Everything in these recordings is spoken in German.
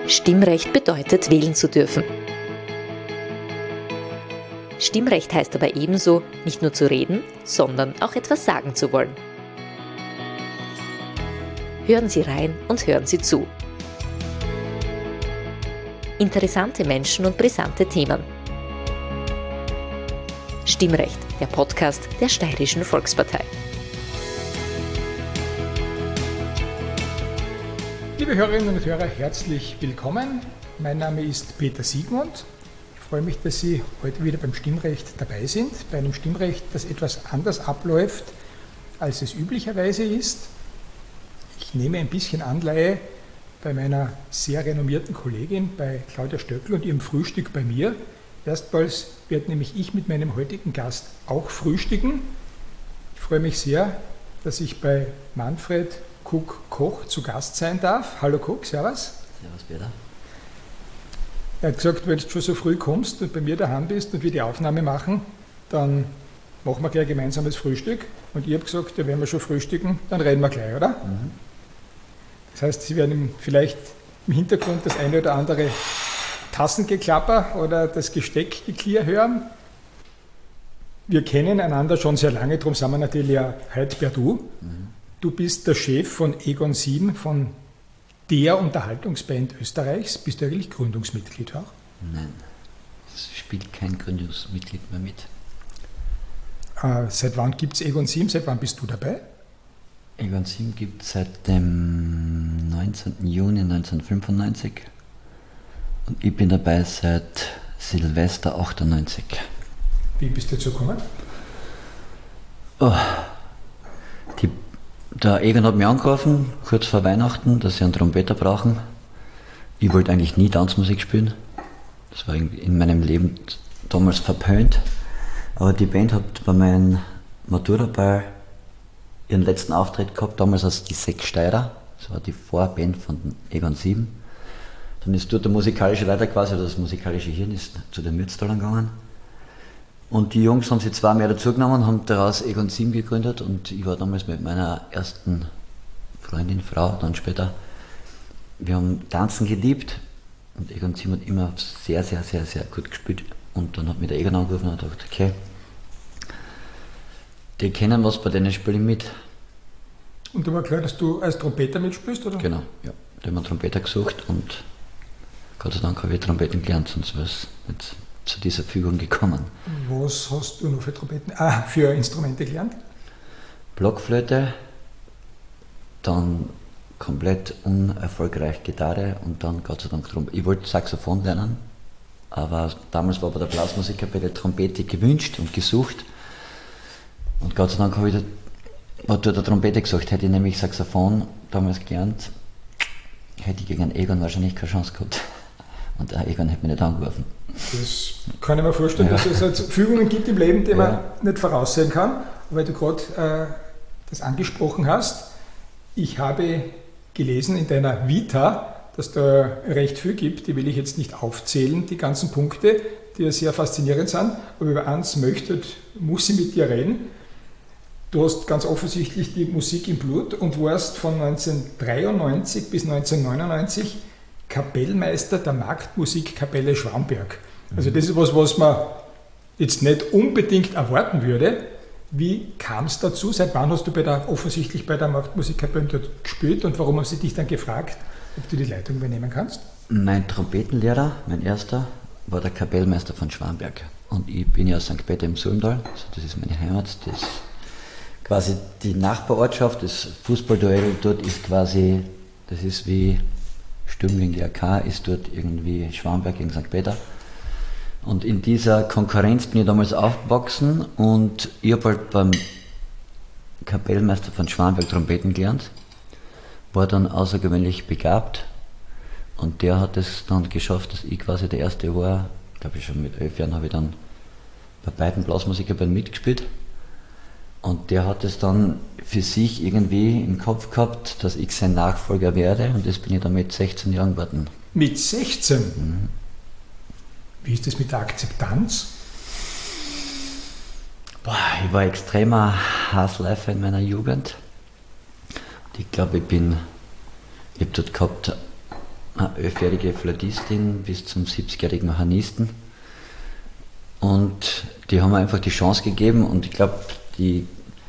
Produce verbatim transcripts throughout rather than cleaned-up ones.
Stimmrecht bedeutet, wählen zu dürfen. Stimmrecht heißt aber ebenso, nicht nur zu reden, sondern auch etwas sagen zu wollen. Hören Sie rein und hören Sie zu. Interessante Menschen und brisante Themen. Stimmrecht, der Podcast der Steirischen Volkspartei. Liebe Hörerinnen und Hörer, herzlich willkommen. Mein Name ist Peter Siegmund. Ich freue mich, dass Sie heute wieder beim Stimmrecht dabei sind. Bei einem Stimmrecht, das etwas anders abläuft, als es üblicherweise ist. Ich nehme ein bisschen Anleihe bei meiner sehr renommierten Kollegin, bei Claudia Stöckl und ihrem Frühstück bei mir. Erstmals werde nämlich ich mit meinem heutigen Gast auch frühstücken. Ich freue mich sehr, dass ich bei Manfred Kuck-Koch zu Gast sein darf. Hallo Kuck, servus. Servus Peter. Er hat gesagt, wenn du schon so früh kommst und bei mir daheim bist und wir die Aufnahme machen, dann machen wir gleich gemeinsames Frühstück. Und ich habe gesagt, ja, wenn wir schon frühstücken, dann reden wir gleich, oder? Mhm. Das heißt, Sie werden vielleicht im Hintergrund das eine oder andere Tassengeklapper oder das Gesteckgeklirr hören. Wir kennen einander schon sehr lange, darum sind wir natürlich ja heute per Du. Mhm. Du bist der Chef von Egon sieben, von der Unterhaltungsband Österreichs. Bist du eigentlich Gründungsmitglied auch? Nein, es spielt kein Gründungsmitglied mehr mit. Äh, seit wann gibt es Egon sieben? Seit wann bist du dabei? Egon sieben gibt es seit dem neunzehnten Juni neunzehnhundertfünfundneunzig und ich bin dabei seit Silvester achtundneunzig. Wie bist du dazu gekommen? Oh, die Der Egon hat mich angerufen, kurz vor Weihnachten, dass sie einen Trompeter brauchen. Ich wollte eigentlich nie Tanzmusik spielen. Das war in meinem Leben damals verpönt. Aber die Band hat bei meinem Maturaball ihren letzten Auftritt gehabt, damals als die Sechs Steirer. Das war die Vorband von Egon sieben. Dann ist dort der musikalische Leiter quasi, oder das musikalische Hirn ist zu den Mürztalern gegangen. Und die Jungs haben sich zwei mehr dazugenommen, haben daraus Egon sieben gegründet und ich war damals mit meiner ersten Freundin, Frau, dann später, wir haben Tanzen geliebt und Egon sieben hat immer sehr, sehr, sehr, sehr gut gespielt und dann hat mich der Egon angerufen und hat gesagt, okay, die kennen was, bei denen spiele ich mit. Und da war klar, dass du als Trompeter mitspielst, oder? Genau, ja, da haben wir einen Trompeter gesucht und Gott sei Dank habe ich Trompeten gelernt, sonst wäre es nicht zu dieser Fügung gekommen. Was hast du noch für Trompeten, ah, für Instrumente gelernt? Blockflöte, dann komplett unerfolgreich Gitarre und dann Gott sei Dank Trompete. Ich wollte Saxophon lernen, aber damals war bei der Blasmusikkapelle Trompete gewünscht und gesucht. Und Gott sei Dank habe ich da, hat der Trompete gesagt, hätte ich nämlich Saxophon damals gelernt, hätte ich gegen einen Egon wahrscheinlich keine Chance gehabt. Und der Egon hat mich nicht angerufen. Das kann ich mir vorstellen, ja. Dass es halt Fügungen gibt im Leben, die ja. man nicht voraussehen kann. Weil du gerade äh, das angesprochen hast. Ich habe gelesen in deiner Vita, dass da recht viel gibt. Die will ich jetzt nicht aufzählen, die ganzen Punkte, die ja sehr faszinierend sind. Aber über eins möchte, muss ich mit dir reden. Du hast ganz offensichtlich die Musik im Blut und warst von neunzehnhundertdreiundneunzig bis neunzehnhundertneunundneunzig Kapellmeister der Marktmusikkapelle Schwamberg. Also das ist was, was man jetzt nicht unbedingt erwarten würde. Wie kam es dazu? Seit wann hast du bei der, offensichtlich bei der Marktmusikkapelle dort gespielt und warum haben sie dich dann gefragt, ob du die Leitung übernehmen kannst? Mein Trompetenlehrer, mein erster, war der Kapellmeister von Schwamberg. Und ich bin ja aus Sankt Peter im Sulmtal, also das ist meine Heimat. Das quasi die Nachbarortschaft, das Fußballduell dort ist quasi, das ist wie Sturm gegen die A K, ist dort irgendwie Schwamberg gegen Sankt Peter. Und in dieser Konkurrenz bin ich damals aufgewachsen und ich habe halt beim Kapellmeister von Schwamberg Trompeten gelernt, war dann außergewöhnlich begabt und der hat es dann geschafft, dass ich quasi der Erste war. Ich glaube, schon mit elf Jahren habe ich dann bei beiden Blasmusikkapellen mitgespielt. Und der hat es dann für sich irgendwie im Kopf gehabt, dass ich sein Nachfolger werde und das bin ich dann mit sechzehn Jahren geworden. Mit sechzehn? Mhm. Wie ist das mit der Akzeptanz? Boah, ich war extremer Hassleifer in meiner Jugend. Und ich glaube, ich bin, ich habe dort gehabt eine elfjährige Flötistin bis zum siebzigjährigen Mechanisten. Und die haben mir einfach die Chance gegeben und ich glaube, die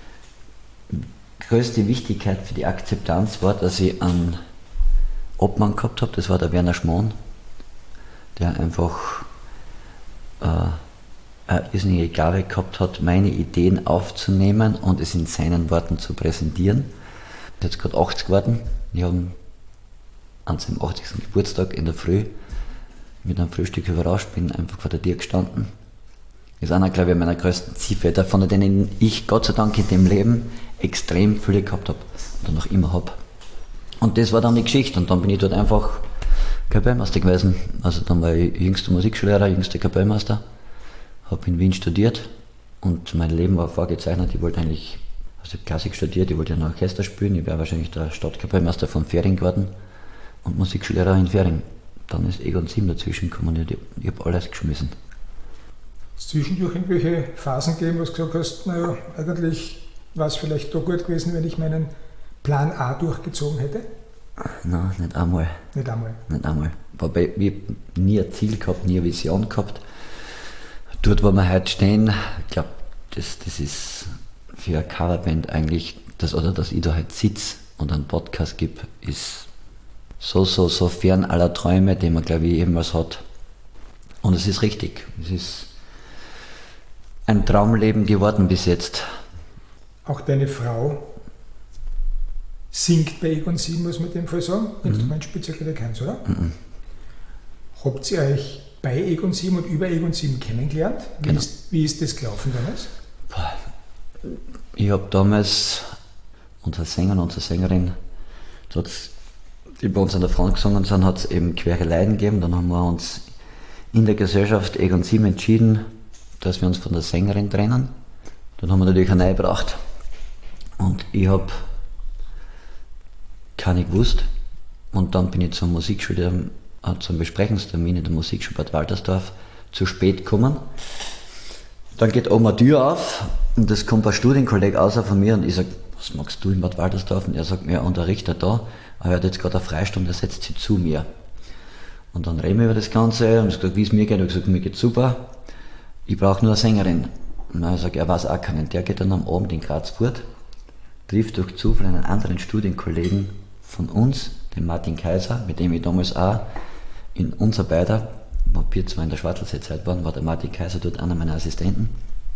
größte Wichtigkeit für die Akzeptanz war, dass ich einen Obmann gehabt habe, das war der Werner Schmohn, der einfach äh, eine irrsinnige Gabe gehabt hat, meine Ideen aufzunehmen und es in seinen Worten zu präsentieren. Er ist jetzt gerade achtzig geworden. Ich habe an seinem achtzigsten Geburtstag in der Früh mit einem Frühstück überrascht, bin einfach vor der Tür gestanden. Das ist einer, glaube ich, meiner größten Zielfelder, von denen ich Gott sei Dank in dem Leben extrem viele gehabt habe und noch immer habe. Und das war dann die Geschichte und dann bin ich dort einfach Kapellmeister gewesen. Also dann war ich jüngster Musikschullehrer, jüngster Kapellmeister, habe in Wien studiert und mein Leben war vorgezeichnet. Ich wollte eigentlich, also ich habe Klassik studiert, ich wollte ein Orchester spielen, ich wäre wahrscheinlich der Stadtkapellmeister von Fähring geworden und Musikschullehrer in Fähring. Dann ist Egon sieben dazwischen gekommen und ich, ich habe alles geschmissen. Hat es zwischendurch irgendwelche Phasen gegeben, wo du gesagt hast, naja, eigentlich war es vielleicht doch gut gewesen, wenn ich meinen Plan A durchgezogen hätte? Nein, nicht einmal. Nicht einmal? Nicht einmal. Wobei, ich habe nie ein Ziel gehabt, nie eine Vision gehabt. Dort, wo wir heute stehen, ich glaube, das, das ist für eine Coverband eigentlich, das, oder dass ich da halt sitze und einen Podcast gebe, ist so, so, so fern aller Träume, die man, glaube ich, jemals hat. Und es ist richtig. Es ist ein Traumleben geworden bis jetzt. Auch deine Frau singt bei Egon sieben, muss man in dem Fall sagen. Mhm. Instrument spielt ihr keins, oder? Mhm. Habt ihr euch bei Egon sieben und über Egon sieben kennengelernt? Wie, genau. ist, wie ist das gelaufen damals? Ich habe damals unsere Sänger und unsere Sängerin, die bei uns an der Front gesungen sind, hat es eben quere Leiden gegeben. Dann haben wir uns in der Gesellschaft Egon sieben entschieden, dass wir uns von der Sängerin trennen. Dann haben wir natürlich eine neue gebracht. Und ich habe keine gewusst. Und dann bin ich zum Musikschule, äh, zum Besprechungstermin in der Musikschule Bad Waltersdorf zu spät gekommen. Dann geht oben eine Tür auf und es kommt ein Studienkollege außer von mir und ich sage, was magst du in Bad Waltersdorf? Und er sagt mir, unterrichtet da, aber er hat jetzt gerade eine Freistunde, er setzt sich zu mir. Und dann reden wir über das Ganze und ich gesagt, wie es mir geht. Ich habe gesagt, mir geht super, ich brauche nur eine Sängerin. Und dann sage ich, er weiß auch keinen. Der geht dann am Abend in Graz fort, trifft durch Zufall einen anderen Studienkollegen von uns, den Martin Kaiser, mit dem ich damals auch in unser beider, wo wir zwar in der Schwartelsee-Zeit waren, war der Martin Kaiser dort einer meiner Assistenten.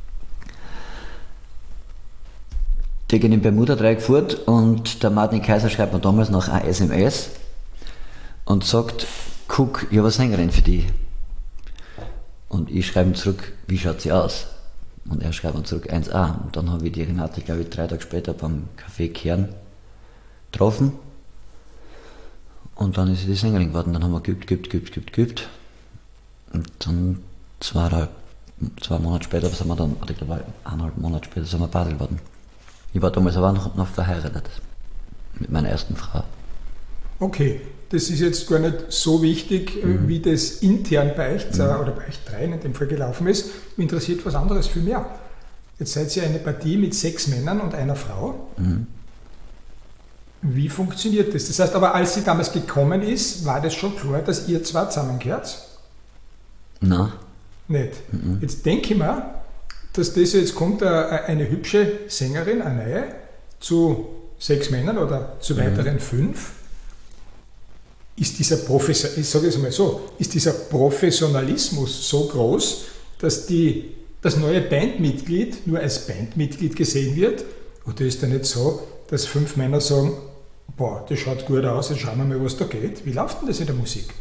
Die gehen im Bermuda-Dreieck fort und der Martin Kaiser schreibt mir damals noch ein S M S und sagt, guck, ich habe eine Sängerin für dich. Und ich schreibe ihm zurück, wie schaut sie aus? Und er schreibt mir zurück eins a. Und dann habe ich die Renate, glaube ich, drei Tage später beim Café Kern getroffen. Und dann ist sie die Sängerin geworden. Dann haben wir geübt, geübt, geübt, geübt, geübt. Und dann zwei, zwei Monate später sind wir dann, oder ich glaube eineinhalb Monate später sind wir Badel geworden. Ich war damals aber noch, noch verheiratet mit meiner ersten Frau. Okay, das ist jetzt gar nicht so wichtig, mhm. wie das intern bei euch, mhm. oder bei euch dreien in dem Fall gelaufen ist. Mich interessiert was anderes viel mehr. Jetzt seid ihr eine Partie mit sechs Männern und einer Frau. Mhm. Wie funktioniert das? Das heißt aber, als sie damals gekommen ist, war das schon klar, dass ihr zwei zusammengehört? Nein. Nicht? Mhm. Jetzt denke ich mir, dass das jetzt kommt, eine hübsche Sängerin, eine neue, zu sechs Männern oder zu weiteren mhm. fünf. Ist dieser, Professor, ich sage es mal so, ist dieser Professionalismus so groß, dass die, das neue Bandmitglied nur als Bandmitglied gesehen wird? Oder ist da nicht so, dass fünf Männer sagen, boah, das schaut gut aus, jetzt schauen wir mal, was da geht. Wie läuft denn das in der Musik?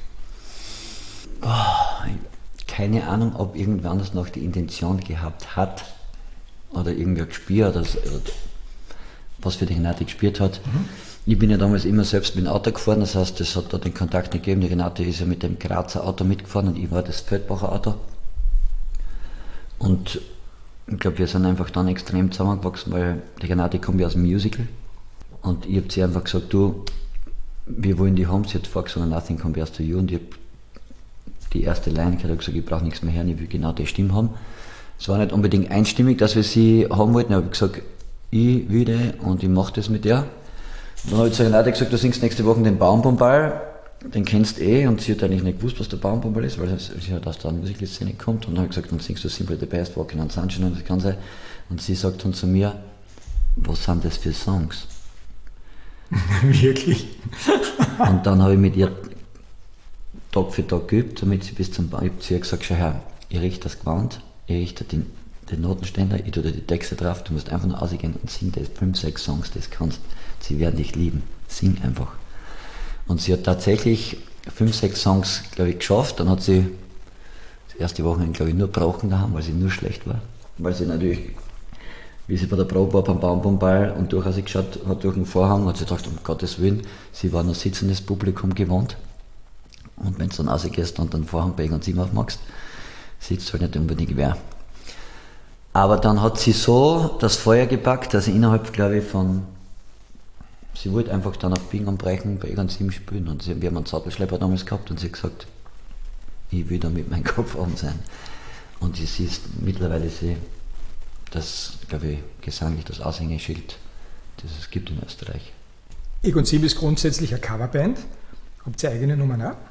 Oh, keine Ahnung, ob irgendwer anders noch die Intention gehabt hat oder irgendwer gespürt hat, was für die Renate gespürt hat. Mhm. Ich bin ja damals immer selbst mit dem Auto gefahren, das heißt, es hat da den Kontakt nicht gegeben. Die Renate ist ja mit dem Grazer Auto mitgefahren und ich war das Feldbacher Auto. Und ich glaube, wir sind einfach dann extrem zusammengewachsen, weil die Renate kommt ja aus dem Musical. Und ich habe sie einfach gesagt, du, wir wollen die haben. Sie hat vorgesungen, nothing compares to you. Und ich habe die erste Line gehört, habe gesagt, ich brauche nichts mehr hören, ich will genau die Stimme haben. Es war nicht unbedingt einstimmig, dass wir sie haben wollten. Ich habe gesagt, ich will die und ich mache das mit der. Dann habe ich zu Renate gesagt, du singst nächste Woche den Baumbomball den kennst du eh, und sie hat eigentlich nicht gewusst, was der Baumwobbel ist, weil sie halt aus der Musikszene kommt, und dann habe ich gesagt, dann singst du Simply the Best, Walking on Sunshine und das Ganze, und sie sagt dann zu mir, was sind das für Songs? Wirklich? Und dann habe ich mit ihr Tag für Tag geübt, damit sie bis zum Bau, ich habe zu ihr gesagt, schau her, ich richte das Gewand, ich richte den, den Notenständer, ich tue dir die Texte drauf, du musst einfach nur rausgehen und sing das, fünf, sechs Songs, das kannst, sie werden dich lieben, sing einfach. Und sie hat tatsächlich fünf, sechs Songs, glaube ich, geschafft, dann hat sie das erste Wochenende, glaube ich, nur gebrochen daheim, weil sie nur schlecht war, weil sie natürlich, wie sie bei der Probe war beim Baumwollball und durchaus geschaut hat durch den Vorhang, hat sie gedacht, um Gottes Willen, sie war noch sitzendes Publikum gewohnt. Und wenn du dann rausgehst und den Vorhang bei und sieben aufmachst, sitzt halt nicht unbedingt wer. Aber dann hat sie so das Feuer gepackt, dass sie innerhalb, glaube ich, von, sie wollte einfach dann auf Biegen und Brechen bei Egon sieben spielen. Und sie, wir haben einen Zauberschlepper damals gehabt, und sie hat gesagt, ich will da mit meinem Kopf oben sein. Und sie ist mittlerweile sie, das, glaube ich, gesanglich das Aushängeschild, das es gibt in Österreich. Egon sieben ist grundsätzlich eine Coverband. Habt ihr eigene Nummern auch?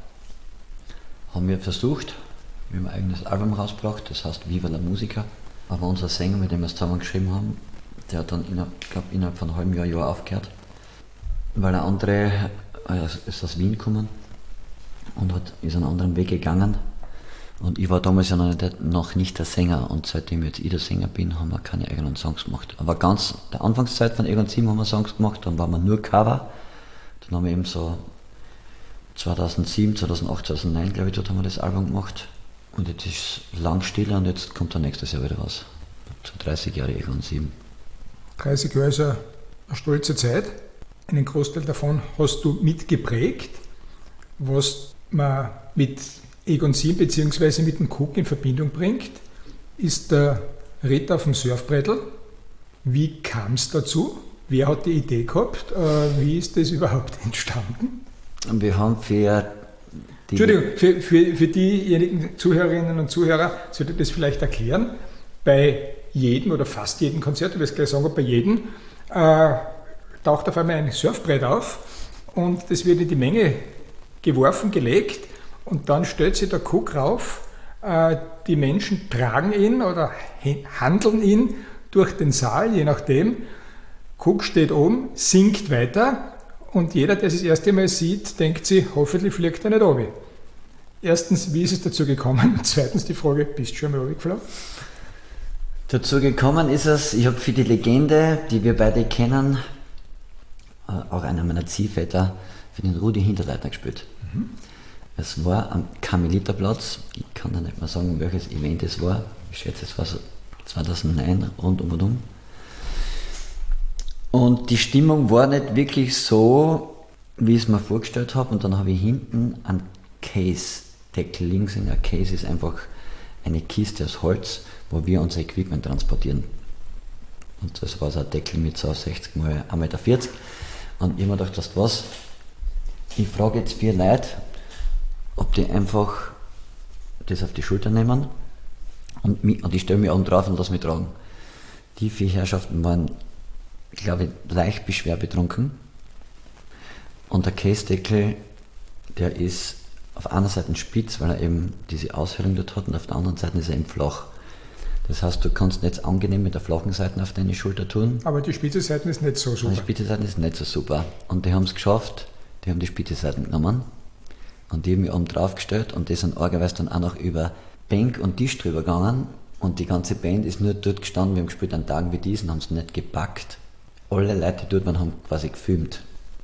Haben wir versucht. Wir haben ein eigenes Album rausgebracht, das heißt Viva la Musica. Aber unser Sänger, mit dem wir es zusammen geschrieben haben, der hat dann innerhalb, glaub, innerhalb von einem halben Jahr, Jahr aufgehört. Weil der andere äh, ist aus Wien gekommen und hat, ist einen anderen Weg gegangen. Und ich war damals ja noch nicht, noch nicht der Sänger, und seitdem jetzt ich der Sänger bin, haben wir keine eigenen Songs gemacht. Aber ganz der Anfangszeit von Egon sieben haben wir Songs gemacht, dann waren wir nur Cover. Dann haben wir eben so zweitausendsieben, zweitausendacht, zweitausendneun, glaube ich, dort haben wir das Album gemacht. Und jetzt ist es lang still, und jetzt kommt dann nächstes Jahr wieder was. So dreißig Jahre Egon sieben. dreißig Jahre ist eine, eine stolze Zeit. Einen Großteil davon hast du mitgeprägt, was man mit Egon sieben bzw. mit dem Cook in Verbindung bringt, ist der Ritt auf dem Surfbrettel. Wie kam es dazu? Wer hat die Idee gehabt? Wie ist das überhaupt entstanden? Wir haben für die... Entschuldigung, für, für, für diejenigen Zuhörerinnen und Zuhörer sollte ich das vielleicht erklären. Bei jedem oder fast jedem Konzert, ich will es gleich sagen, bei jedem, äh, taucht auf einmal ein Surfbrett auf, und das wird in die Menge geworfen, gelegt, und dann stellt sich der Cook rauf, äh, die Menschen tragen ihn oder handeln ihn durch den Saal, je nachdem. Cook steht oben, singt weiter, und jeder, der es das erste Mal sieht, denkt sich, hoffentlich fliegt er nicht runter. Erstens, wie ist es dazu gekommen? Und zweitens die Frage, bist du schon mal runtergeflogen? Dazu gekommen ist es, ich habe für die Legende, die wir beide kennen, auch einer meiner Ziehväter, für den Rudi Hinterleitner gespielt. Mhm. Es war am Karmeliterplatz, ich kann da nicht mehr sagen, welches Event es war, ich schätze, es war so zweitausendneun, rund um und um. Und die Stimmung war nicht wirklich so, wie ich es mir vorgestellt habe, und dann habe ich hinten einen Case-Deckel links in der Case ist einfach eine Kiste aus Holz, wo wir unser Equipment transportieren. Und das war so ein Deckel mit so sechzig mal ein Meter vierzig. Und ich habe mir gedacht, weißt du was, ich frage jetzt vier Leute, ob die einfach das auf die Schulter nehmen, und, mich, und ich stelle mich oben drauf und lasse mich tragen. Die vier Herrschaften waren, glaube ich, leicht beschwerbetrunken. Und der Case-Deckel, der ist auf einer Seite spitz, weil er eben diese Aushöhlung dort hat, und auf der anderen Seite ist er eben flach. Das heißt, du kannst nicht angenehm mit der flachen Seite auf deine Schulter tun. Aber die spitze Seite ist nicht so super. Die spitze Seite ist nicht so super. Und die haben es geschafft, die haben die spitze Seite genommen, und die haben mich oben drauf gestellt, und die sind argerweise dann auch noch über Bank und Tisch drüber gegangen, und die ganze Band ist nur dort gestanden, wir haben gespielt an Tagen wie diesen, haben es nicht gepackt. Alle Leute, die dort waren, haben quasi gefilmt.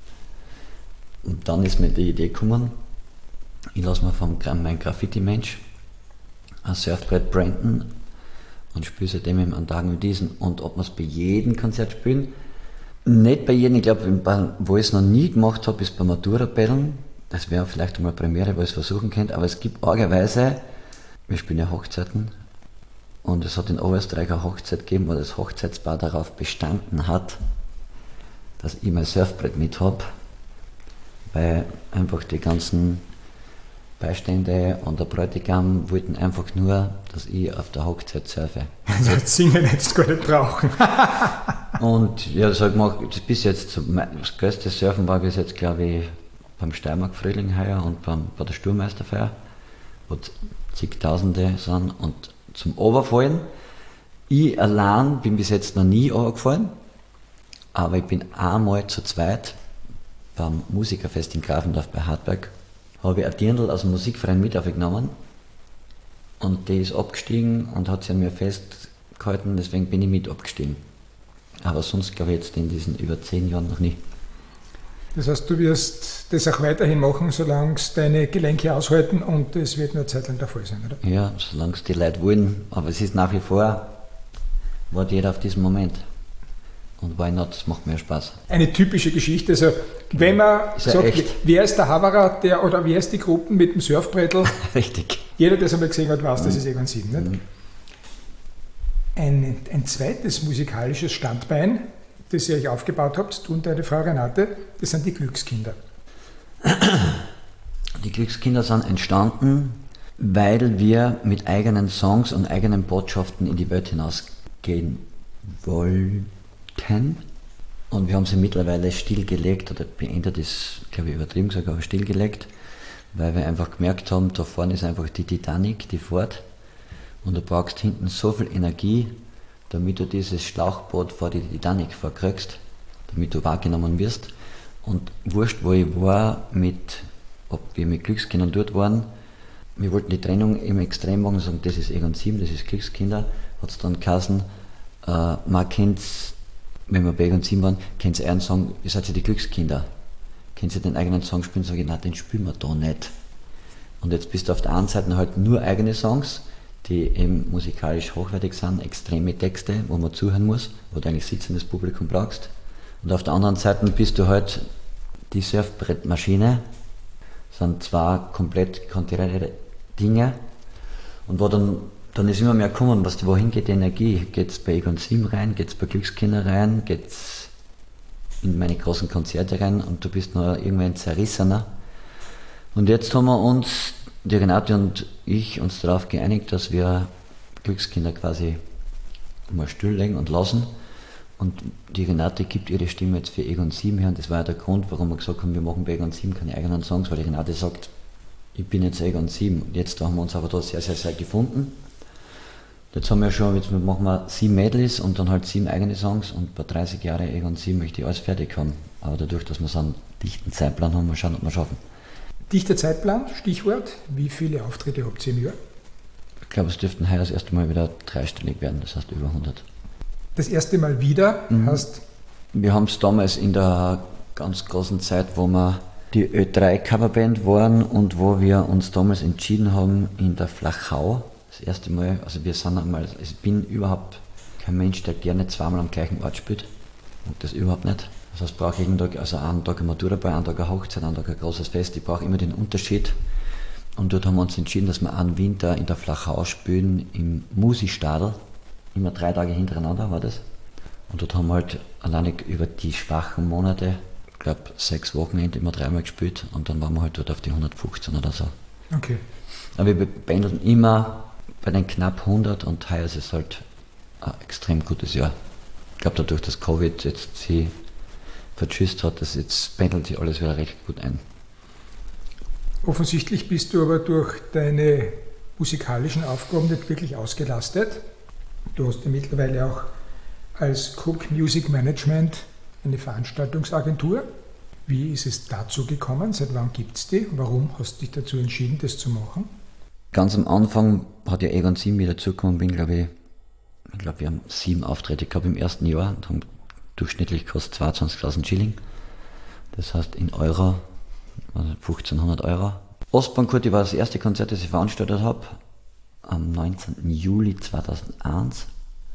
Und dann ist mir die Idee gekommen, ich lasse mir von meinem Graffiti-Mensch ein Surfbrett branden und spiele seitdem eben an Tagen wie diesen. Und ob wir es bei jedem Konzert spielen, nicht bei jedem, ich glaube, wo ich es noch nie gemacht habe, ist bei Matura-Bällen. Das wäre vielleicht einmal eine Premiere, wo ich es versuchen könnte, aber es gibt argerweise, wir spielen ja Hochzeiten, und es hat in Oberösterreich eine Hochzeit gegeben, wo das Hochzeitspaar darauf bestanden hat, dass ich mein Surfbrett mit habe, weil einfach die ganzen Beistände und der Bräutigam wollten einfach nur, dass ich auf der Hochzeit surfe. Das Singen hättest du gar nicht brauchen. Und ja, das habe ich gemacht, bis jetzt, das größte Surfen war bis jetzt, glaube ich, beim Steiermark-Frühling heuer und beim, bei der Sturmmeisterfeier, wo zigtausende sind und zum Oberfallen. Ich allein bin bis jetzt noch nie runtergefallen, aber ich bin einmal zu zweit beim Musikerfest in Grafendorf bei Hartberg, habe ich ein Dirndl aus dem Musikverein mit aufgenommen und die ist abgestiegen und hat sich an mir festgehalten, deswegen bin ich mit abgestiegen. Aber sonst glaube ich jetzt in diesen über zehn Jahren noch nie. Das heißt, du wirst das auch weiterhin machen, solange es deine Gelenke aushalten und es wird nur eine Zeit lang der Fall sein, oder? Ja, solange es die Leute wollen, aber es ist nach wie vor, wartet jeder auf diesen Moment. Und why not, das macht mir Spaß. Eine typische Geschichte, also wenn man ist ja sagt, echt. wer ist der Haverer, der, oder wer ist die Gruppe mit dem Surfbrettel? Richtig. Jeder, der es einmal gesehen hat, weiß, Mhm. das ist Egon Sieben. Nicht? Mhm. Ein, ein zweites musikalisches Standbein, das ihr euch aufgebaut habt, du und deine Frau Renate, das sind die Glückskinder. Die Glückskinder sind entstanden, weil wir mit eigenen Songs und eigenen Botschaften in die Welt hinausgehen wollten. Und wir haben sie mittlerweile stillgelegt, oder beendet ist, glaube ich, übertrieben gesagt, aber stillgelegt, weil wir einfach gemerkt haben, da vorne ist einfach die Titanic, die fährt, und du brauchst hinten so viel Energie, damit du dieses Schlauchboot vor die Titanic vorkriegst, damit du wahrgenommen wirst. Und wurscht, wo ich war, mit, ob wir mit Glückskindern dort waren, wir wollten die Trennung im Extrem machen und sagen, das ist Egon Sieben, das ist Glückskinder, hat es dann geheißen, äh, man kennt, wenn wir bei Egon Sieben waren, kennt ihr einen Song, ihr seid ja die Glückskinder. Kennt ihr den eigenen Song spielen? Sag ich, nein, den spielen wir da nicht. Und jetzt bist du auf der einen Seite halt nur eigene Songs, die eben musikalisch hochwertig sind, extreme Texte, wo man zuhören muss, wo du eigentlich sitzendes Publikum brauchst. Und auf der anderen Seite bist du halt die Surfbrettmaschine, sind zwei komplett konträre Dinge. Und wo dann, dann ist immer mehr gekommen, was, wohin geht die Energie? Geht es bei Egon Sieben rein, geht es bei Glückskinder rein, geht es in meine großen Konzerte rein und du bist noch irgendwann zerrissener. Und jetzt haben wir uns, die Renate und ich, uns darauf geeinigt, dass wir Glückskinder quasi mal stilllegen und lassen. Und die Renate gibt ihre Stimme jetzt für Egon Sieben her und das war ja der Grund, warum wir gesagt haben, wir machen bei Egon Sieben keine eigenen Songs, weil die Renate sagt, ich bin jetzt Egon Sieben. Und jetzt haben wir uns aber da sehr, sehr, sehr gefunden. Jetzt haben wir schon, jetzt machen wir sieben Medleys und dann halt sieben eigene Songs und bei dreißig Jahren Egon Sieben möchte ich alles fertig haben. Aber dadurch, dass wir so einen dichten Zeitplan haben, mal schauen, ob wir schaffen. Dichter Zeitplan, Stichwort. Wie viele Auftritte habt ihr im Jahr? Ich glaube, es dürften heuer das erste Mal wieder dreistellig werden, das heißt über hundert. Das erste Mal wieder Mhm. hast... Wir haben es damals in der ganz großen Zeit, wo wir die Ö drei Coverband waren und wo wir uns damals entschieden haben, in der Flachau, das erste Mal, also wir sind einmal, also ich bin überhaupt kein Mensch, der gerne zweimal am gleichen Ort spielt. Und das überhaupt nicht. Das heißt, ich brauche jeden Tag, also einen Tag eine Matura-Ball, einen Tag eine Hochzeit, einen Tag ein großes Fest. Ich brauche immer den Unterschied. Und dort haben wir uns entschieden, dass wir einen Winter in der Flachau spielen, im Musi-Stadl. Immer drei Tage hintereinander war das. Und dort haben wir halt alleine über die schwachen Monate, ich glaube sechs Wochenende, immer dreimal gespielt. Und dann waren wir halt dort auf die hundertfünfzehn oder so. Okay. Aber wir pendeln immer bei den knapp hundert und heuer ist es halt ein extrem gutes Jahr. Ich glaube, dadurch, dass Covid jetzt sie vertschüsst hat, dass jetzt pendelt sich alles wieder recht gut ein. Offensichtlich bist du aber durch deine musikalischen Aufgaben nicht wirklich ausgelastet. Du hast ja mittlerweile auch als Cook Music Management eine Veranstaltungsagentur. Wie ist es dazu gekommen? Seit wann gibt es die? Warum hast du dich dazu entschieden, das zu machen? Ganz am Anfang hat ja Egon Sieben wieder zugekommen, bin glaube ich, ich glaube wir haben sieben Auftritte gehabt im ersten Jahr und haben durchschnittlich kostet zweiundzwanzigtausend Schilling. Das heißt in Euro, also fünfzehnhundert Euro. Ostbankurti war das erste Konzert, das ich veranstaltet habe, am neunzehnten Juli zweitausendeins.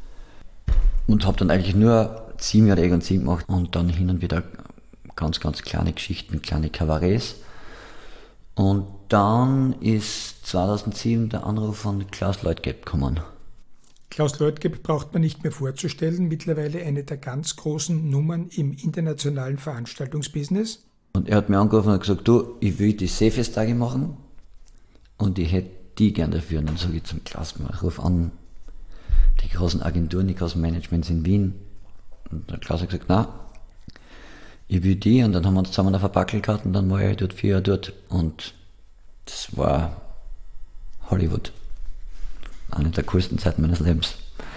Und habe dann eigentlich nur sieben Jahre Egon Sieben gemacht und dann hin und wieder ganz, ganz kleine Geschichten, kleine Kabarets. Und dann ist zweitausendsieben der Anruf von Klaus Leutgeb gekommen. Klaus Leutgeb braucht man nicht mehr vorzustellen, mittlerweile eine der ganz großen Nummern im internationalen Veranstaltungsbusiness. Und er hat mir angerufen und hat gesagt, du, ich will die Seefesttage machen und ich hätte die gern dafür. Und dann sage ich zum Klaus, ich rufe an, die großen Agenturen, die großen Managements in Wien. Und der Klaus hat gesagt, nein, ich will die, und dann haben wir uns zusammen auf ein Backel gehabt und dann war ich dort vier Jahre dort und das war Hollywood. Eine der coolsten Zeiten meines Lebens.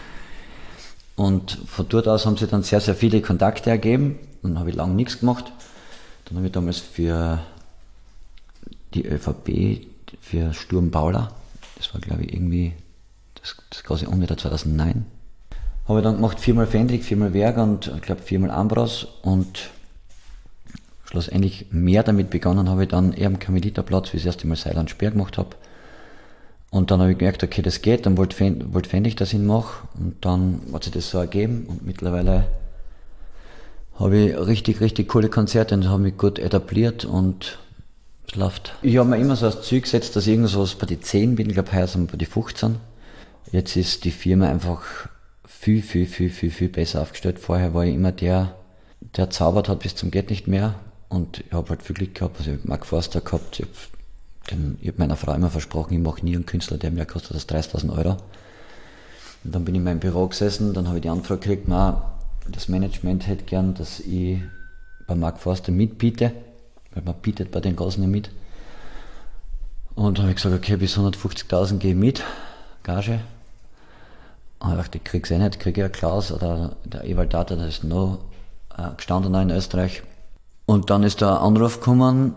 Und von dort aus haben sich dann sehr, sehr viele Kontakte ergeben. Dann habe ich lange nichts gemacht. Dann habe ich damals für die ÖVP, für Sturm Paula, das war glaube ich irgendwie das, das quasi ungefähr zweitausendneun, habe ich dann gemacht viermal Fendrich, viermal Werg und ich glaube viermal Ambros und schlussendlich mehr damit begonnen habe ich dann eher am Karmeliterplatz, wie ich das erste Mal Seil und Speer gemacht habe. Und dann habe ich gemerkt, okay, das geht, dann wollte Fendrich, Fendrich das ihn machen und dann hat sich das so ergeben und mittlerweile habe ich richtig, richtig coole Konzerte und habe mich gut etabliert und es läuft. Ich habe mir immer so das Ziel gesetzt, dass ich irgendwo so bei die zehn bin, ich glaube heuer sind wir bei die fünfzehn. Jetzt ist die Firma einfach viel, viel, viel, viel, viel besser aufgestellt. Vorher war ich immer der, der zaubert hat bis zum geht nicht mehr und ich habe halt viel Glück gehabt, also ich habe Mark Forster gehabt, ich habe hab meiner Frau immer versprochen, ich mache nie einen Künstler, der mehr kostet als dreißigtausend Euro. Und dann bin ich in meinem Büro gesessen, dann habe ich die Anfrage gekriegt, man, das Management hätte gern, dass ich bei Mark Forster mitbiete, weil man bietet bei den Gassen nicht mit. Und dann habe ich gesagt, okay, bis hundertfünfzigtausend gehe ich mit, Gage. Und ich dachte, ich krieg's eh nicht, kriege ich einen Klaus oder der Ewald Data, der ist noch äh, gestanden in Österreich. Und dann ist der Anruf gekommen,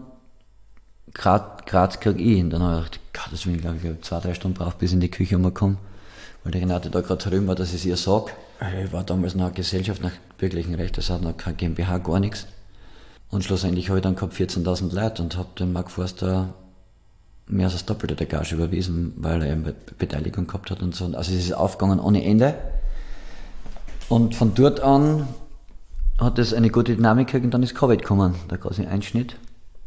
Graz krieg ich. Und dann habe ich gedacht, Gott, das will ich glaube ich zwei, drei Stunden brauche, bis ich in die Küche umkomme. Weil die Renate da gerade drüben war, dass ich es ihr sage. Ich war damals noch eine Gesellschaft nach bürgerlichen Recht, das hat noch keine GmbH, gar nichts. Und schlussendlich habe ich dann gehabt vierzehntausend Leute und habe dem Mark Forster mehr als das Doppelte der Gage überwiesen, weil er eben Beteiligung gehabt hat und so. Also es ist aufgegangen ohne Ende. Und von dort an hat es eine gute Dynamik gekriegt und dann ist Covid gekommen, der quasi Einschnitt.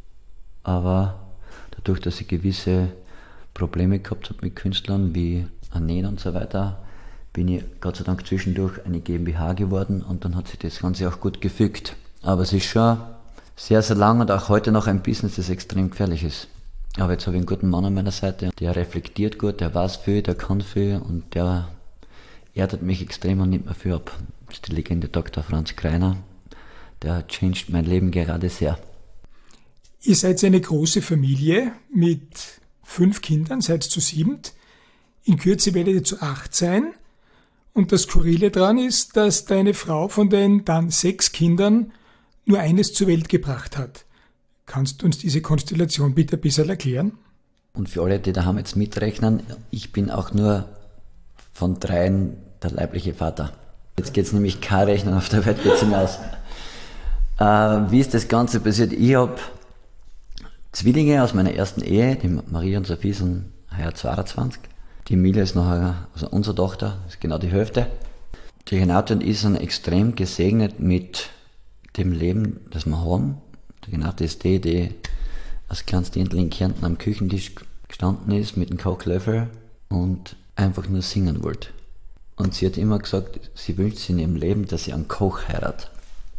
Aber dadurch, dass ich gewisse Probleme gehabt habe mit Künstlern wie Nähen und so weiter, bin ich Gott sei Dank zwischendurch eine GmbH geworden und dann hat sich das Ganze auch gut gefügt. Aber es ist schon sehr, sehr lang und auch heute noch ein Business, das extrem gefährlich ist. Aber jetzt habe ich einen guten Mann an meiner Seite, der reflektiert gut, der weiß viel, der kann viel und der erdet mich extrem und nimmt mir viel ab. Das ist die Legende Doktor Franz Greiner, der changed mein Leben gerade sehr. Ihr seid eine große Familie mit fünf Kindern, seid zu siebt. In Kürze werdet ihr zu acht sein. Und das Skurrile daran ist, dass deine Frau von den dann sechs Kindern nur eines zur Welt gebracht hat. Kannst du uns diese Konstellation bitte ein bisschen erklären? Und für alle, die daheim jetzt mitrechnen, ich bin auch nur von dreien der leibliche Vater. Jetzt geht es nämlich kein Rechnen auf der Welt geht's hinaus. Äh, wie ist das Ganze passiert? Ich habe Zwillinge aus meiner ersten Ehe, die Maria und Sophie sind heuer zweiundzwanzig. Die Emilia ist nachher, also unsere Tochter, ist genau die Hälfte. Die Renate und ich sind extrem gesegnet mit dem Leben, das wir haben. Die Renate ist die, die als kleines Dirndl in Kärnten am Küchentisch gestanden ist mit einem Kochlöffel und einfach nur singen wollte. Und sie hat immer gesagt, sie wünscht sich in ihrem Leben, dass sie einen Koch heiratet.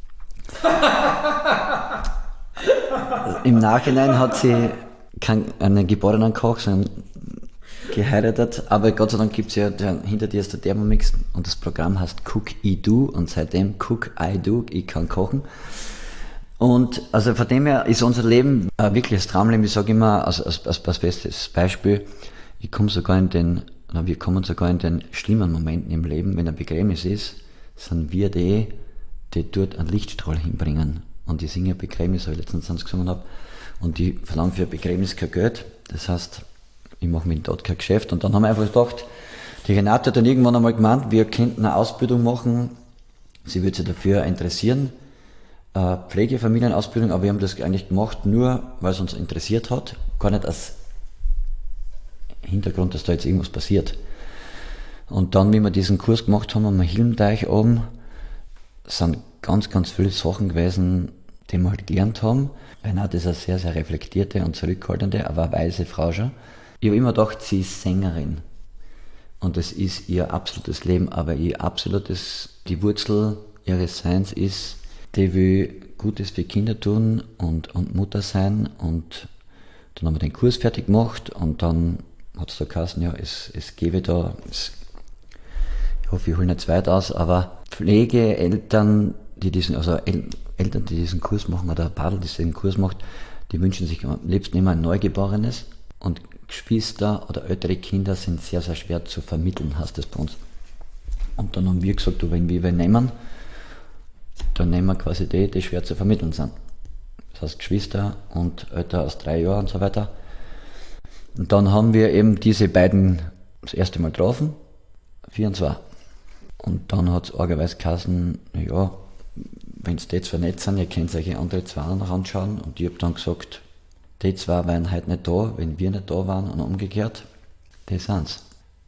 Im Nachhinein hat sie keinen einen geborenen Koch, sondern geheiratet, aber Gott sei Dank gibt es ja, der, hinter dir ist der Thermomix und das Programm heißt Cook I Do und seitdem Cook I Do, ich kann kochen. Und also von dem her ist unser Leben ein wirkliches Traumleben. Ich sage immer, also als, als, als bestes Beispiel, ich komme sogar in den, oder wir kommen sogar in den schlimmen Momenten im Leben, wenn ein Begräbnis ist, sind wir die, die dort einen Lichtstrahl hinbringen. Und ich singe ein Begräbnis, weil ich letztens sonst gesungen habe, und die verlangen für ein Begräbnis kein Geld. Das heißt, ich mache mit dem Tod kein Geschäft. Und dann haben wir einfach gedacht, die Renate hat dann irgendwann einmal gemeint, wir könnten eine Ausbildung machen, sie würde sich dafür interessieren, äh, Pflegefamilienausbildung, aber wir haben das eigentlich gemacht, nur weil es uns interessiert hat, gar nicht als Hintergrund, dass da jetzt irgendwas passiert. Und dann, wie wir diesen Kurs gemacht haben, am Hilmteich oben, sind ganz, ganz viele Sachen gewesen, die wir halt gelernt haben. Renate ist eine sehr, sehr reflektierte und zurückhaltende, aber eine weise Frau schon. Ich habe immer gedacht, sie ist Sängerin. Und das ist ihr absolutes Leben, aber ihr absolutes, die Wurzel ihres Seins ist, die will Gutes für Kinder tun und, und Mutter sein. Und dann haben wir den Kurs fertig gemacht und dann hat es so geheißen, ja, es, es gebe da, es, ich hoffe, ich hole nicht zu weit aus, aber Pflegeeltern, die diesen, also Eltern, die diesen Kurs machen, oder ein Paar, die diesen Kurs macht, die wünschen sich am liebsten immer ein Neugeborenes. Und Geschwister oder ältere Kinder sind sehr, sehr schwer zu vermitteln, heißt das bei uns. Und dann haben wir gesagt, du, wenn wir wen nehmen, dann nehmen wir quasi die, die schwer zu vermitteln sind. Das heißt Geschwister und älter als drei Jahre und so weiter. Und dann haben wir eben diese beiden das erste Mal getroffen, vier und zwei. Und dann hat es argerweise geheißen, ja, wenn es die zwei nicht sind, ihr könnt euch andere zwei noch anschauen. Und ich habe dann gesagt, die zwei waren heute nicht da, wenn wir nicht da waren und umgekehrt, die sind's.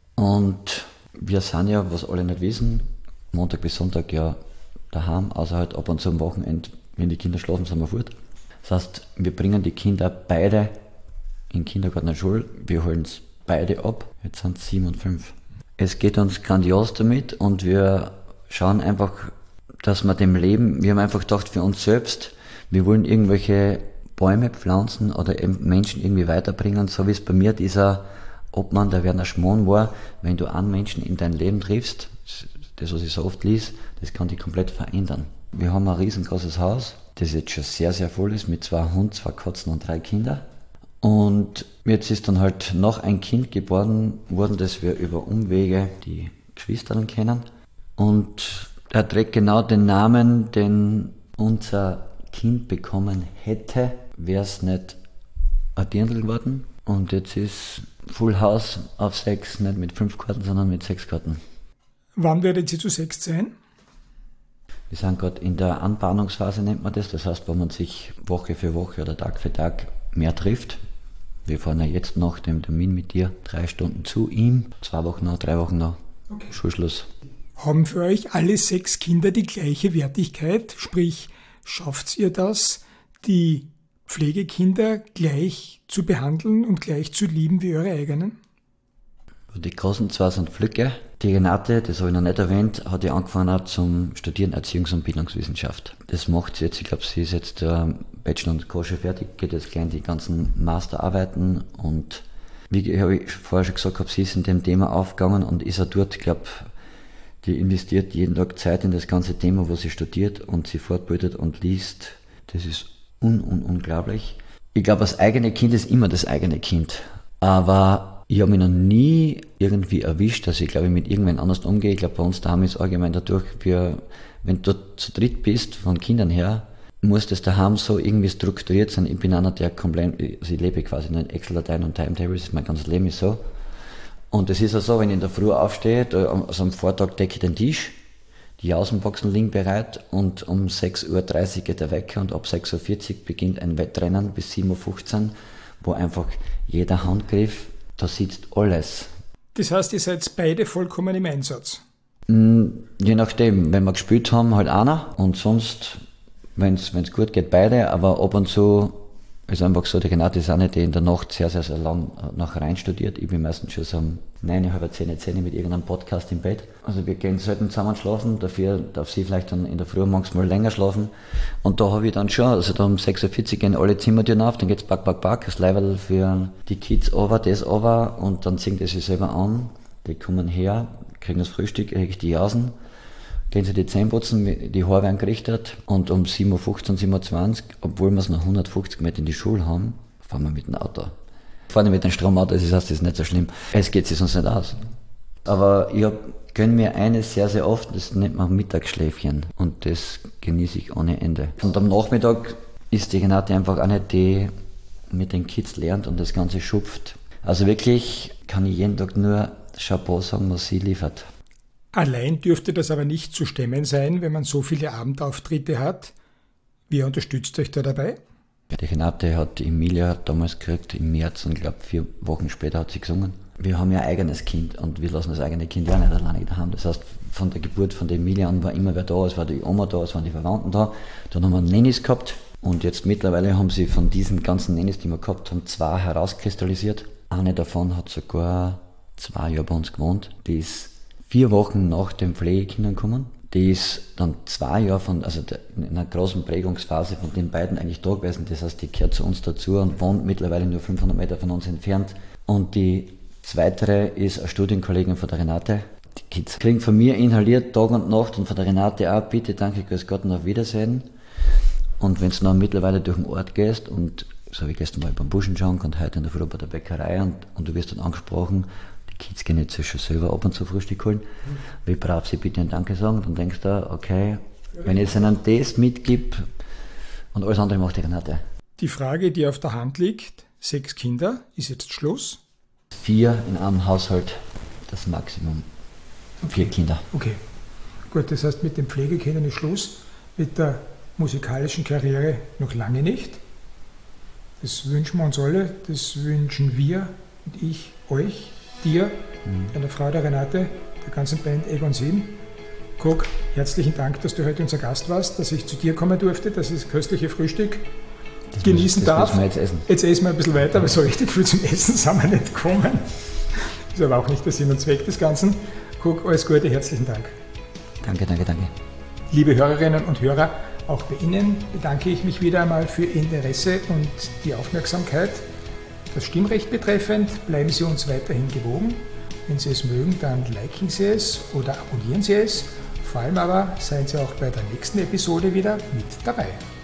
Und wir sind ja, was alle nicht wissen, Montag bis Sonntag ja daheim, außer halt ab und zu am Wochenende, wenn die Kinder schlafen, sind wir fort. Das heißt, wir bringen die Kinder beide in Kindergarten und Schule, wir holen es beide ab, jetzt sind es sieben und fünf. Es geht uns grandios damit und wir schauen einfach, dass wir dem Leben, wir haben einfach gedacht für uns selbst, wir wollen irgendwelche Bäume pflanzen oder eben Menschen irgendwie weiterbringen, so wie es bei mir dieser Obmann, der Werner Schmohn war, wenn du einen Menschen in dein Leben triffst, das was ich so oft liess, das kann dich komplett verändern. Wir haben ein riesengroßes Haus, das jetzt schon sehr, sehr voll ist, mit zwei Hunden, zwei Katzen und drei Kindern. Und jetzt ist dann halt noch ein Kind geboren worden, das wir über Umwege die Geschwister kennen. Und er trägt genau den Namen, den unser Kind bekommen hätte, wäre es nicht ein Dirndl geworden. Und jetzt ist Full House auf sechs, nicht mit fünf Karten, sondern mit sechs Karten. Wann werdet ihr zu sechs sein? Wir sind gerade in der Anbahnungsphase, nennt man das. Das heißt, wenn man sich Woche für Woche oder Tag für Tag mehr trifft. Wir fahren ja jetzt nach dem Termin mit dir drei Stunden zu ihm, zwei Wochen noch, drei Wochen noch, okay. Schulschluss. Haben für euch alle sechs Kinder die gleiche Wertigkeit? Sprich, schafft ihr das, die Pflegekinder gleich zu behandeln und gleich zu lieben wie eure eigenen? Die großen zwei sind Flücke. Die Renate, das habe ich noch nicht erwähnt, hat ja angefangen zum Studieren Erziehungs- und Bildungswissenschaft. Das macht sie jetzt, ich glaube, sie ist jetzt äh, Bachelor und Co. schon fertig, geht jetzt gleich in die ganzen Masterarbeiten und wie ich vorher schon gesagt habe, sie ist in dem Thema aufgegangen und ist auch dort, ich glaube, die investiert jeden Tag Zeit in das ganze Thema, wo sie studiert und sie fortbildet und liest. Das ist un, un, unglaublich. Ich glaube, das eigene Kind ist immer das eigene Kind, aber ich habe mich noch nie irgendwie erwischt, dass ich, glaube ich, mit irgendwann anders umgehe. Ich glaube, bei uns daheim ist allgemein dadurch, wir, wenn du zu dritt bist, von Kindern her, muss das daheim so irgendwie strukturiert sein. Ich bin einer, der komplett, also ich lebe quasi in Excel-Dateien und Timetables, mein ganzes Leben ist so. Und es ist auch so, wenn ich in der Früh aufstehe, also am Vortag decke ich den Tisch, die Außenboxen liegen bereit und um sechs Uhr dreißig geht der Wecker und ab sechs Uhr vierzig beginnt ein Wettrennen bis sieben Uhr fünfzehn, wo einfach jeder Handgriff, da sitzt alles. Das heißt, ihr seid beide vollkommen im Einsatz? Je nachdem, wenn wir gespielt haben, halt einer und sonst, wenn es gut geht, beide, aber ab und zu ist einfach so, die Renate ist eine, die in der Nacht sehr, sehr, sehr lang nach rein studiert. Ich bin meistens schon so um neun, halb zehn, zehn mit irgendeinem Podcast im Bett. Also wir gehen selten zusammen schlafen, dafür darf sie vielleicht dann in der Früh manchmal länger schlafen. Und da habe ich dann schon, also da um sechs Uhr vierzig gehen alle Zimmertüren auf, dann geht's back, back, back, das Leiberl für die Kids over, das over und dann singt es sich selber an. Die kommen her, kriegen das Frühstück, kriege ich die Jausen, gehen sie die Zähne putzen, die Haare werden gerichtet und um sieben Uhr fünfzehn, sieben Uhr zwanzig, obwohl wir es noch hundertfünfzig Meter in die Schule haben, fahren wir mit dem Auto. Fahren wir mit dem Stromauto, das heißt, das ist nicht so schlimm. Es geht sich sonst nicht aus. Aber ich gönne mir eines sehr, sehr oft, das nennt man Mittagsschläfchen und das genieße ich ohne Ende. Und am Nachmittag ist die Renate einfach eine, die mit den Kids lernt und das Ganze schupft. Also wirklich kann ich jeden Tag nur Chapeau sagen, was sie liefert. Allein dürfte das aber nicht zu stemmen sein, wenn man so viele Abendauftritte hat. Wer unterstützt euch da dabei? Die Renate hat die Emilia damals gekriegt, im März, und ich glaube vier Wochen später hat sie gesungen. Wir haben ja ein eigenes Kind und wir lassen das eigene Kind ja nicht alleine daheim. Das heißt, von der Geburt von der Emilia an war immer wer da, es war die Oma da, es waren die Verwandten da. Dann haben wir Nennis gehabt und jetzt mittlerweile haben sie von diesen ganzen Nennis, die wir gehabt haben, zwei herauskristallisiert. Eine davon hat sogar zwei Jahre bei uns gewohnt. Die ist vier Wochen nach den Pflegekindern gekommen. Die ist dann zwei Jahre von, also in einer großen Prägungsphase von den beiden eigentlich da gewesen. Das heißt, die gehört zu uns dazu und wohnt mittlerweile nur fünfhundert Meter von uns entfernt. Und die zweite ist eine Studienkollegin von der Renate. Die Kids kriegen von mir inhaliert Tag und Nacht und von der Renate auch, bitte, danke, grüß Gott und auf Wiedersehen. Und wenn du dann mittlerweile durch den Ort gehst und so wie gestern mal beim Buschenschank und heute in der Früh bei der Bäckerei und, und du wirst dann angesprochen, die Kids gehen jetzt schon selber ab und zu Frühstück holen, mhm. wie brav sie bitte und Danke sagen, dann denkst du, okay, wenn ich ihnen das mitgib und alles andere macht die Renate. Die Frage, die auf der Hand liegt, sechs Kinder, ist jetzt Schluss? Vier in einem Haushalt, das Maximum. Vier Kinder. Okay, gut, das heißt mit den Pflegekindern ist Schluss, mit der musikalischen Karriere noch lange nicht. Das wünschen wir uns alle, das wünschen wir und ich euch, dir, mhm. deiner Frau, der Renate, der ganzen Band Egon sieben. Krog, herzlichen Dank, dass du heute unser Gast warst, dass ich zu dir kommen durfte, dass ich das köstliche Frühstück das genießen muss, darf. Wir jetzt, essen. jetzt essen wir ein bisschen weiter, aber so richtig viel zum Essen sind wir nicht gekommen. Das ist aber auch nicht der Sinn und Zweck des Ganzen. Krog, alles Gute, herzlichen Dank. Danke, danke, danke. Liebe Hörerinnen und Hörer, auch bei Ihnen bedanke ich mich wieder einmal für Ihr Interesse und die Aufmerksamkeit. Das Stimmrecht betreffend bleiben Sie uns weiterhin gewogen. Wenn Sie es mögen, dann liken Sie es oder abonnieren Sie es. Vor allem aber seien Sie auch bei der nächsten Episode wieder mit dabei.